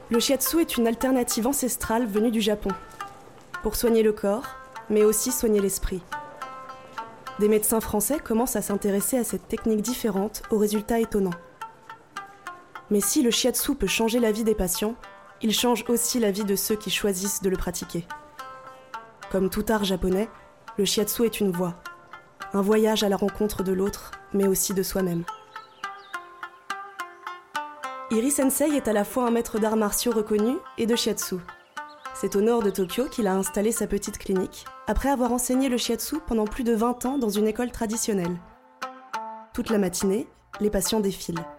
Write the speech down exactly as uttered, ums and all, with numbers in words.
Le shiatsu est une alternative ancestrale venue du Japon, pour soigner le corps, mais aussi soigner l'esprit. Des médecins français commencent à s'intéresser à cette technique différente aux résultats étonnants. Mais si le shiatsu peut changer la vie des patients, il change aussi la vie de ceux qui choisissent de le pratiquer. Comme tout art japonais, le shiatsu est une voie, un voyage à la rencontre de l'autre, mais aussi de soi-même. Iri Sensei est à la fois un maître d'arts martiaux reconnu et de shiatsu. C'est au nord de Tokyo qu'il a installé sa petite clinique, après avoir enseigné le shiatsu pendant plus de vingt ans dans une école traditionnelle. Toute la matinée, les patients défilent.